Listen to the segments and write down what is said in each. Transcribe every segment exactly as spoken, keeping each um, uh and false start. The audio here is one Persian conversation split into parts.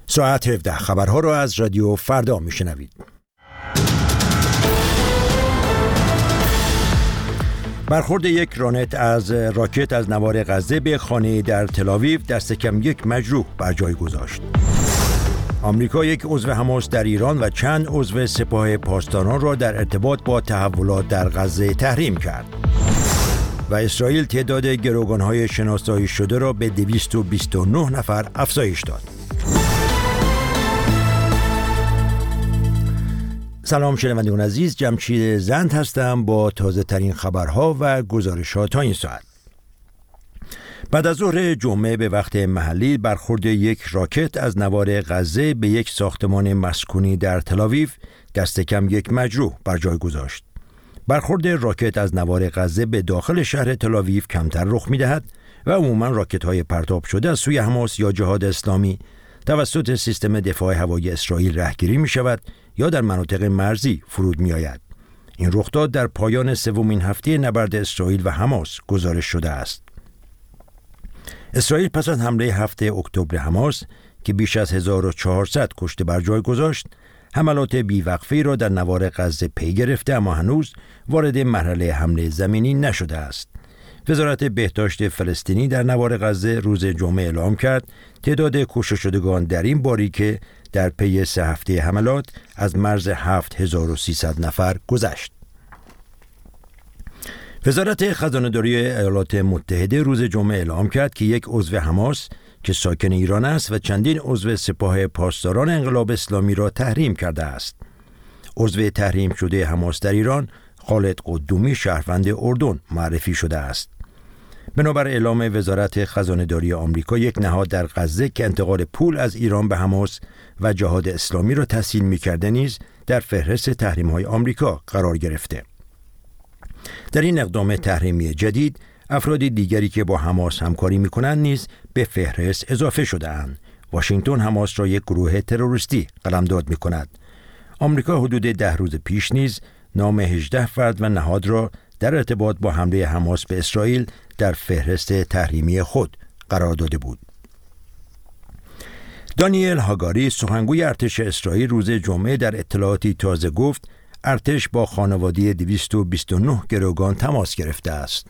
ساعت هفده خبرها را از رادیو فردا میشنوید. برخورد یک رانت از راکت از نوار غزه به خانه در تل‌آویو دست کم یک مجروح بر جای گذاشت. آمریکا یک عضو حماس در ایران و چند عضو سپاه پاسداران را در ارتباط با تحولات در غزه تحریم کرد. و اسرائیل تعداد گروگان‌های شناسایی شده را به دویست و بیست و نه نفر افزایش داد. سلام شنوندگان عزیز، جمشید زند هستم با تازه ترین خبرها و گزارشات تا این ساعت. بعد از ظهر جمعه به وقت محلی برخورد یک راکت از نوار غزه به یک ساختمان مسکونی در تل‌آویو دست کم یک مجروح بر جای گذاشت. برخورد راکت از نوار غزه به داخل شهر تل‌آویو کمتر رخ می‌دهد و عموماً راکت‌های پرتاب شده از سوی حماس یا جهاد اسلامی توسط سیستم دفاع هوایی اسرائیل رهگیری می‌شود یا در مناطق مرزی فرود می‌آید. این رخداد در پایان سومین هفته نبرد اسرائیل و حماس گزارش شده است. اسرائیل پس از حمله هفته اکتبر حماس که بیش از هزار و چهارصد کشته بر جای گذاشت، حملات بیوقفه‌ای را در نوار غزه پی گرفته اما هنوز وارد مرحله حمله زمینی نشده است. وزارت بهداشت فلسطینی در نوار غزه روز جمعه اعلام کرد تعداد کشته شدگان در این باریکه در پی سه هفته حملات از مرز هفت هزار و سیصد نفر گذشت. وزارت خزانه‌داری ایالات متحده روز جمعه اعلام کرد که یک عضو حماس که ساکن ایران است و چندین عضو سپاه پاسداران انقلاب اسلامی را تحریم کرده است. عضو تحریم شده حماس در ایران خالد قدومی شهروند اردن معرفی شده است. بنابر اعلام وزارت خزانه‌داری آمریکا، یک نهاد در غزه که انتقال پول از ایران به حماس و جهاد اسلامی را تسهیل می‌کرده نیز در فهرست تحریم‌های آمریکا قرار گرفته. در این اقدام تحریمی جدید، افراد دیگری که با حماس همکاری می‌کنند نیز به فهرست اضافه شده‌اند. واشنگتن حماس را یک گروه تروریستی قلمداد می‌کند. آمریکا حدود ده روز پیش نیز نام هجده فرد و نهاد را در ارتباط با حمله حماس به اسرائیل در فهرست تحریمی خود قرار داده بود. دانیل هاگاری، سخنگوی ارتش اسرائیل، روز جمعه در اطلاعاتی تازه گفت ارتش با خانواده دویست و بیست و نه گروگان تماس گرفته است.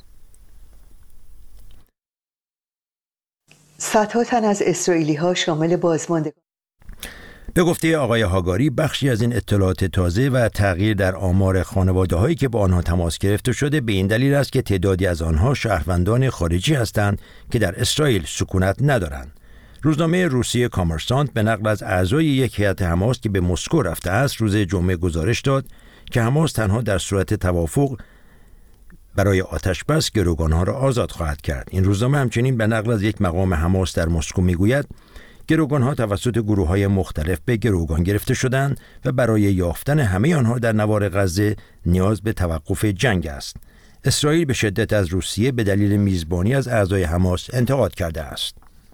صدها تن از اسرائیلی‌ها شامل بازماندگان. به گفته آقای هاگاری، بخشی از این اطلاعات تازه و تغییر در آمار خانواده‌هایی که با آنها تماس گرفته شده به این دلیل است که تعدادی از آنها شهروندان خارجی هستند که در اسرائیل سکونت ندارند. روزنامه روسیه کامرسانت به نقل از اعضای یک هیئت حماس که به مسکو رفته است روز جمعه گزارش داد که حماس تنها در صورت توافق برای آتش‌بس گروگان‌ها را آزاد خواهد کرد. این روزنامه همچنین به نقل از یک مقام حماس در مسکو میگوید گروگان‌ها توسط گروه‌های مختلف به گروگان گرفته شدند و برای یافتن همه آنها در نوار غزه نیاز به توقف جنگ است. اسرائیل به شدت از روسیه به دلیل میزبانی از اعضای حماس انتقاد کرده است.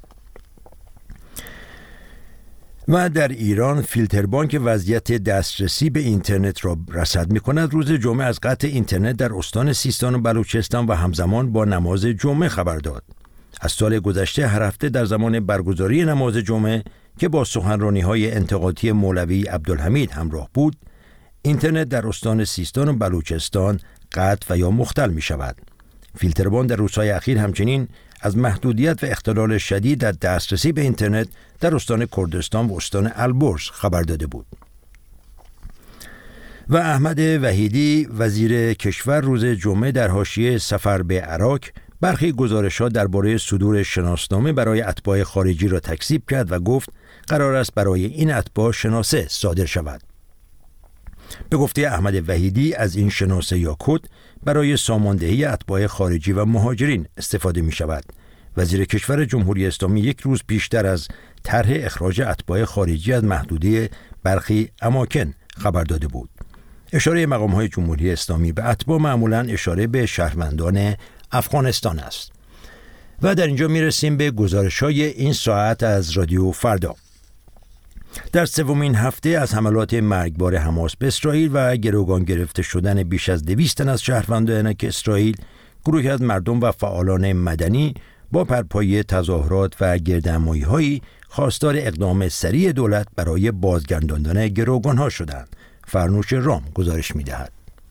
و در ایران فیلتربانک وضعیت دسترسی به اینترنت را رصد می‌کند روز جمعه از قطع اینترنت در استان سیستان و بلوچستان و همزمان با نماز جمعه خبر داد. از سال گذشته هر هفته در زمان برگزاری نماز جمعه که با سخنرانی‌های انتقادی مولوی عبدالحمید همراه بود، اینترنت در استان سیستان و بلوچستان قطع و یا مختل می‌شود. فیلتربان در روزهای اخیر همچنین از محدودیت و اختلال شدید در دسترسی به اینترنت در استان کردستان و استان البرز خبر داده بود. و احمد وحیدی وزیر کشور روز جمعه در حاشیه سفر به عراق برخی گزارش‌ها درباره صدور شناسنامه برای اتباع خارجی را تکذیب کرد و گفت قرار است برای این اتباع شناسه صادر شود. به گفته احمد وحیدی از این شناسه یا کد برای ساماندهی اتباع خارجی و مهاجرین استفاده می شود. وزیر کشور جمهوری اسلامی یک روز پیشتر از طرح اخراج اتباع خارجی از محدوده برخی اماکن خبر داده بود. اشاره مقام‌های جمهوری اسلامی به اتباع معمولاً اشاره به شهروندان افغانستان است. و در اینجا می رسیم به گزارش‌های این ساعت از رادیو فردا. در سومین هفته از حملات مرگبار حماس به اسرائیل و گروگان گرفته شدن بیش از دویست تن از شهروندان اسرائیل، گروهی از مردم و فعالان مدنی با پرپایی تظاهرات و گردهمایی‌هایی خواستار اقدام سریع دولت برای بازگرداندن گروگانها شدند. فرنوش رام گزارش می‌دهد.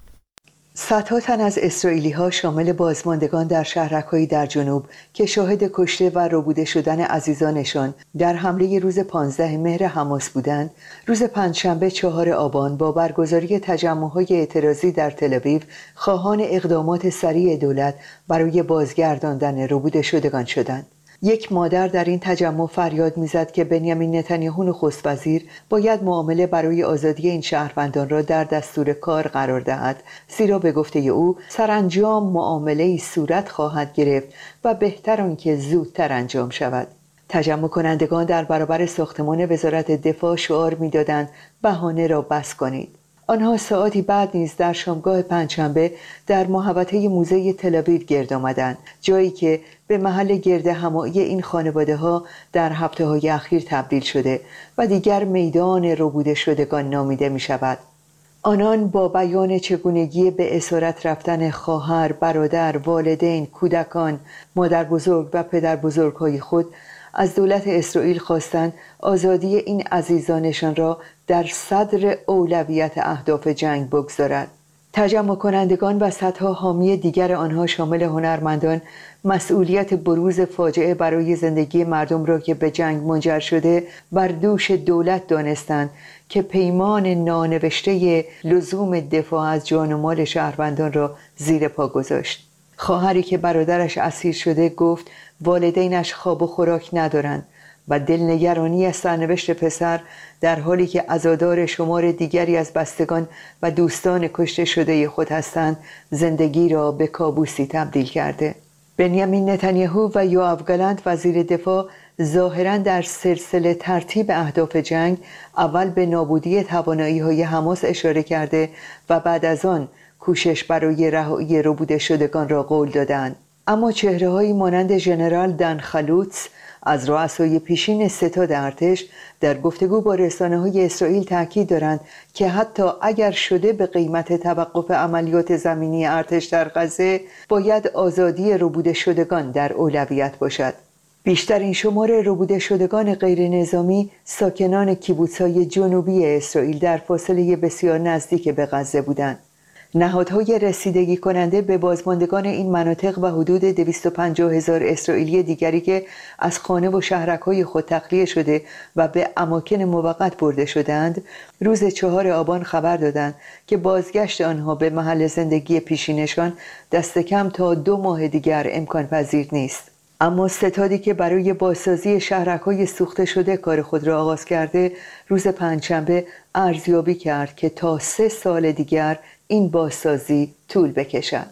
صدها تن از اسرائیلی‌ها شامل بازماندگان در شهرک‌هایی در جنوب که شاهد کشته و ربوده شدن عزیزانشان در حمله روز پانزده مهر حماس بودند، روز پنجشنبه چهارم آبان با برگزاری تجمع‌های اعتراضی در تل‌آویو خواهان اقدامات سریع دولت برای بازگرداندن ربوده شدگان شدند. یک مادر در این تجمع فریاد میزد که بنیامین نتانیاهو نخست وزیر باید معامله برای آزادی این شهروندان را در دستور کار قرار دهد، زیرا به گفته او سرانجام معامله‌ای صورت خواهد گرفت و بهتر آنکه زودتر انجام شود. تجمع کنندگان در برابر ساختمان وزارت دفاع شعار میدادند بهانه را بس کنید. آنها ساعتی بعد نیز در شامگاه پنجشنبه در محوطه موزه تل‌آویو گرد آمدند، جایی که به محل گرد همایی این خانواده‌ها در هفته‌های اخیر تبدیل شده و دیگر میدان ربوده شدگان نامیده می شود. آنان با بیان چگونگی به اسارت رفتن خواهر، برادر، والدین، کودکان، مادر بزرگ و پدر بزرگ‌های خود از دولت اسرائیل خواستند آزادی این عزیزانشان را در صدر اولویت اهداف جنگ بگذارد. تجمع کنندگان و صدها حامی دیگر آنها شامل هنرمندان مسئولیت بروز فاجعه برای زندگی مردم را که به جنگ منجر شده بر دوش دولت دانستند که پیمان نانوشته لزوم دفاع از جان و مال شهروندان را زیر پا گذاشت. خواهری که برادرش اسیر شده گفت والدینش خواب و خوراک ندارند و دلنگرانی از سرنوشت پسر در حالی که عزادار شمار دیگری از بستگان و دوستان کشته شده خود هستند زندگی را به کابوسی تبدیل کرده. بنیامین نتانیاهو و یوآو گالنت وزیر دفاع ظاهراً در سلسله ترتیب اهداف جنگ اول به نابودی توانایی‌های حماس اشاره کرده و بعد از آن کوشش برای رهایی ربوده شدگان را قول دادند. اما چهره‌هایی مانند ژنرال دان خلوتس از رؤسای پیشین ستاد ارتش در گفتگو با رسانه‌های اسرائیل تاکید دارند که حتی اگر شده به قیمت توقف عملیات زمینی ارتش در غزه، باید آزادی ربوده شدگان در اولویت باشد. بیشترین شمار ربوده شدگان غیر نظامی ساکنان کیبوتس‌های جنوبی اسرائیل در فاصله بسیار نزدیک به غزه بودند. نهادهای رسیدگی کننده به بازماندگان این مناطق و حدود دویست و پنجاه هزار اسرائیلی دیگری که از خانه و شهرک‌های خود تخلیه شده و به اماکن موقت برده شدند، روز چهارم آبان خبر دادند که بازگشت آنها به محل زندگی پیشینشان دست کم تا دو ماه دیگر امکان پذیر نیست. اما ستادی که برای بازسازی شهرک‌های سوخته شده کار خود را آغاز کرده، روز پنجشنبه ارزیابی کرد که تا سه سال دیگر این بازسازی طول بکشد.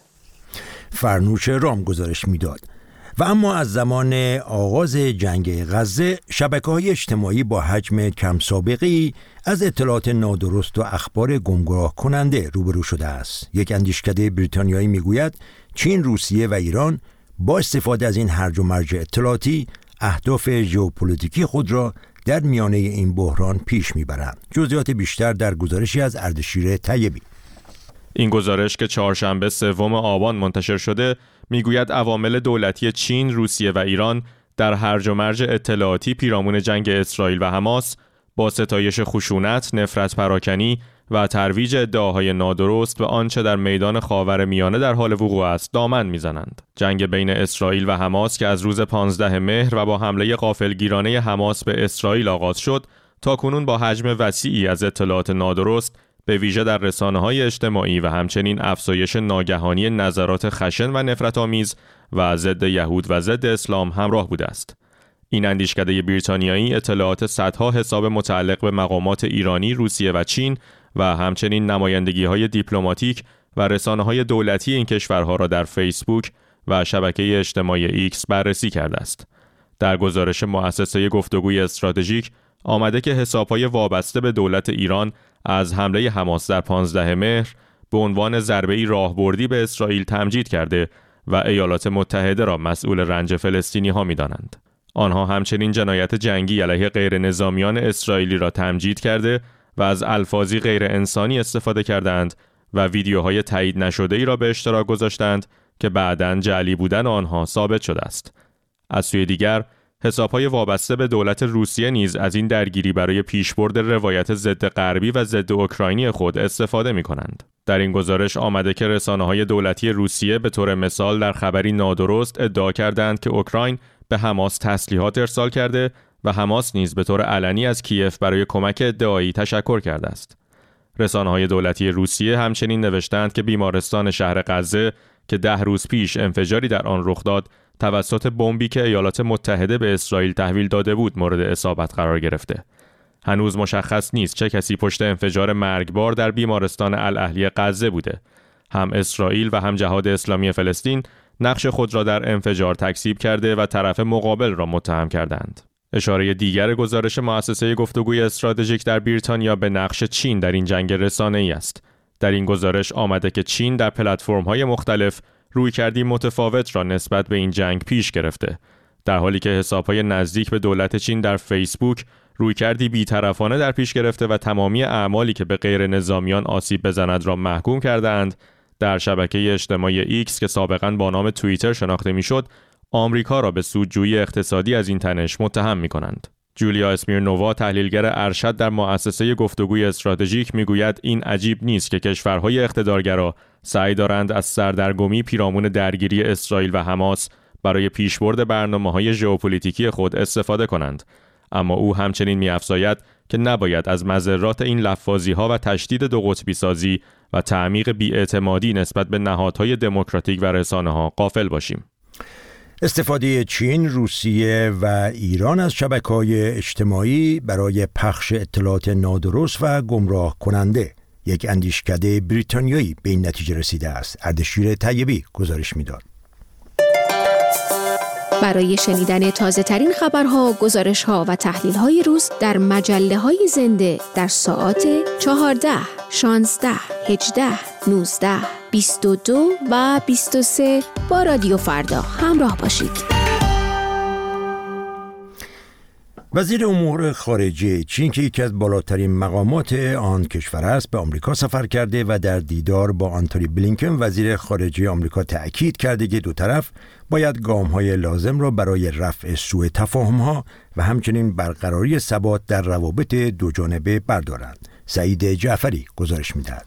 فرنوش رام گزارش میداد. و اما از زمان آغاز جنگ غزه شبکه‌های اجتماعی با حجم کم سابقه‌ای از اطلاعات نادرست و اخبار گمراه کننده روبرو شده است. یک اندیشکده بریتانیایی میگوید چین، روسیه و ایران با استفاده از این هرج و مرج اطلاعاتی اهداف ژئوپلیتیکی خود را در میانه این بحران پیش میبرند. جزئیات بیشتر در گزارشی از اردشیر طیبی. این گزارش که چهارشنبه سوم آبان منتشر شده میگوید عوامل دولتی چین، روسیه و ایران در هرج و مرج اطلاعاتی پیرامون جنگ اسرائیل و حماس با ستایش خشونت، نفرت پراکنی و ترویج ادعاهای نادرست و آنچه در میدان خاورمیانه در حال وقوع است دامن میزنند. جنگ بین اسرائیل و حماس که از روز پانزده مهر و با حمله غافلگیرانه حماس به اسرائیل آغاز شد، تاکنون با حجم وسیعی از اطلاعات نادرست به ویژه در رسانه‌های اجتماعی و همچنین افزایش ناگهانی نظرات خشن و نفرت‌آمیز و ضد یهود و ضد اسلام همراه بوده است. این اندیشکده بریتانیایی اطلاعات صدها حساب متعلق به مقامات ایرانی، روسیه و چین و همچنین نمایندگی‌های دیپلماتیک و رسانه‌های دولتی این کشورها را در فیسبوک و شبکه اجتماعی ایکس بررسی کرده است. در گزارش مؤسسه گفتگوی استراتژیک آمده که حساب‌های وابسته به دولت ایران از حمله حماس در پانزده مهر به عنوان ضربه‌ای راهبردی به اسرائیل تمجید کرده و ایالات متحده را مسئول رنج فلسطینی‌ها می‌دانند. آنها همچنین جنایت جنگی علیه غیر نظامیان اسرائیلی را تمجید کرده و از الفاظی غیر انسانی استفاده کردند و ویدیوهای تایید نشده‌ای را به اشتراک گذاشتند که بعداً جعلی بودن آنها ثابت شده است. از سوی دیگر، حساب‌های وابسته به دولت روسیه نیز از این درگیری برای پیشبرد روایت ضد غربی و ضد اوکراینی خود استفاده می‌کنند. در این گزارش آمده که رسانه‌های دولتی روسیه به طور مثال در خبری نادرست ادعا کردند که اوکراین به حماس تسلیحات ارسال کرده و حماس نیز به طور علنی از کیف برای کمک ادعایی تشکر کرده است. رسانه‌های دولتی روسیه همچنین نوشتند که بیمارستان شهر غزه که ده روز پیش انفجاری در آن رخ داد توسط بمبی که ایالات متحده به اسرائیل تحویل داده بود مورد اصابت قرار گرفته. هنوز مشخص نیست چه کسی پشت انفجار مرگبار در بیمارستان الاهلی غزه بوده. هم اسرائیل و هم جهاد اسلامی فلسطین نقش خود را در انفجار تکذیب کرده و طرف مقابل را متهم کردند. اشاره دیگر گزارش مؤسسه گفتگوی استراتژیک در بریتانیا به نقش چین در این جنگ رسانه‌ای است. در این گزارش آمده که چین در پلتفرم‌های مختلف رویکردی متفاوت را نسبت به این جنگ پیش گرفته، در حالی که حساب‌های نزدیک به دولت چین در فیسبوک رویکردی بی‌طرفانه در پیش گرفته و تمامی اعمالی که به غیر نظامیان آسیب بزند را محکوم کردند. در شبکه اجتماعی ایکس که سابقاً با نام توییتر شناخته می‌شد، آمریکا را به سودجویی اقتصادی از این تنش متهم می‌کنند. جولیا اسمیرنووا، تحلیلگر ارشد در مؤسسه گفتگوی استراتژیک، میگوید این عجیب نیست که کشورهای اقتدارگرا سعی دارند از سردرگمی پیرامون درگیری اسرائیل و حماس برای پیشبرد برنامه‌های ژئوپلیتیکی خود استفاده کنند. اما او همچنین می‌افزاید که نباید از مضرات این لفاظی‌ها و تشدید دو قطبی سازی و تعمیق بی‌اعتمادی نسبت به نهادهای دموکراتیک و رسانه‌ها غافل باشیم. استفاده چین، روسیه و ایران از شبکه‌های اجتماعی برای پخش اطلاعات نادرست و گمراه کننده، یک اندیشکده بریتانیایی به این نتیجه رسیده است. اردشیر طیبی گزارش می‌داد. برای شنیدن تازه ترین خبرها، گزارش‌ها و تحلیل‌های روز در مجله‌های زنده در ساعات چهارده، شانزده، هجده، نوزده، بیست و دو و بیست و سه با رادیو فردا همراه باشید. وزیر امور خارجه چین که یکی از بالاترین مقامات آن کشور است به آمریکا سفر کرده و در دیدار با آنتونی بلینکن وزیر خارجه آمریکا تأکید کرده که دو طرف باید گام‌های لازم را برای رفع سوء تفاهم‌ها و همچنین برقراری ثبات در روابط دو جانبه بردارند. سعید جعفری گزارش می‌دهد.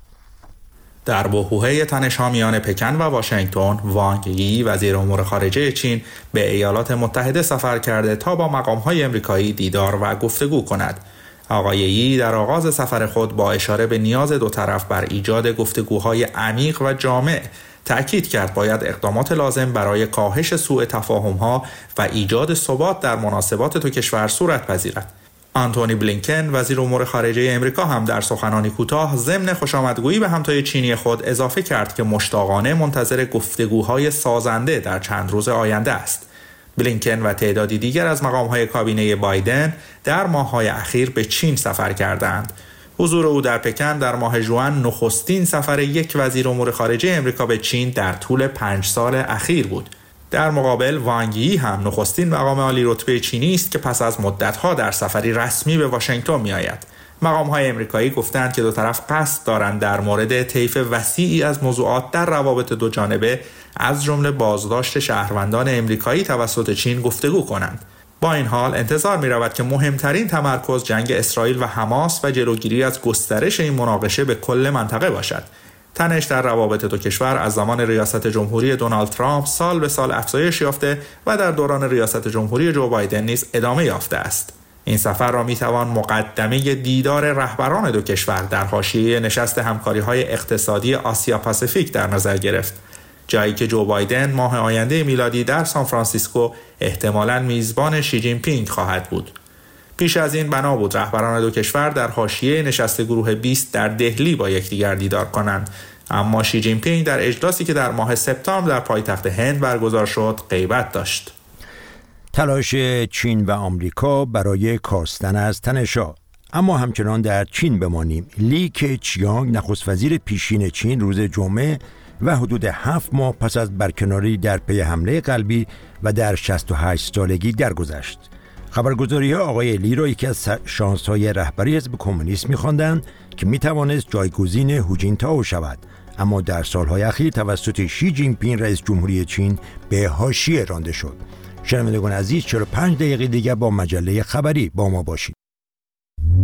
در بحبوحه تنش‌ها میان پکن و واشنگتن، وانگ یی وزیر امور خارجه چین به ایالات متحده سفر کرده تا با مقام‌های آمریکایی دیدار و گفتگو کند. آقای یی در آغاز سفر خود با اشاره به نیاز دو طرف بر ایجاد گفتگوهای عمیق و جامع تأکید کرد باید اقدامات لازم برای کاهش سوء تفاهم‌ها و ایجاد ثبات در مناسبات دو کشور صورت پذیرد. آنتونی بلینکن وزیر امور خارجه امریکا هم در سخنانی کوتاه ضمن خوشامدگویی به همتای چینی خود اضافه کرد که مشتاقانه منتظر گفتگوهای سازنده در چند روز آینده است. بلینکن و تعدادی دیگر از مقام‌های کابینه بایدن در ماه‌های اخیر به چین سفر کردند. حضور او در پکن در ماه ژوئن نخستین سفر یک وزیر امور خارجه امریکا به چین در طول پنج سال اخیر بود. در مقابل وانگ یی هم نخستین مقام عالی رتبه چینی است که پس از مدت‌ها در سفری رسمی به واشنگتن می‌آید. مقام‌های آمریکایی گفتند که دو طرف قصد دارند در مورد طیف وسیعی از موضوعات در روابط دو جانبه از جمله بازداشت شهروندان آمریکایی توسط چین گفتگو کنند. با این حال انتظار می‌رود که مهمترین تمرکز جنگ اسرائیل و حماس و جلوگیری از گسترش این مناقشه به کل منطقه باشد. تنش در روابط دو کشور از زمان ریاست جمهوری دونالد ترامپ سال به سال افزایش یافته و در دوران ریاست جمهوری جو بایدن نیز ادامه یافته است. این سفر را میتوان مقدمه دیدار رهبران دو کشور در حاشیه نشست همکاری‌های اقتصادی آسیا پاسیفیک در نظر گرفت، جایی که جو بایدن ماه آینده میلادی در سان فرانسیسکو احتمالاً میزبان شی جین پینگ خواهد بود. پیش از این بنا بود رهبران دو کشور در حاشیه نشست گروه بیست در دهلی با یکدیگر دیدار کنند، اما شی جین پینگ در اجلاسی که در ماه سپتامبر در پایتخت هند برگزار شد غیبت داشت. تلاش چین و آمریکا برای کاستن از تنش‌ها. اما همچنان در چین بمانیم. لی کیچیانگ نخست وزیر پیشین چین روز جمعه و حدود هفت ماه پس از برکناری در پی حمله قلبی و در شصت و هشت سالگی درگذشت. خبرگزاری‌ها آقای لی را یکی از شانس‌های رهبری حزب کمونیست می‌خواندند که می‌توانست جایگزین هو جینتائو شود، اما در سال‌های اخیر توسط شی جین پینگ رئیس جمهوری چین به حاشیه رانده شد. شنوندگان عزیز، چهل و پنج دقیقه دیگه با مجله خبری با ما باشید.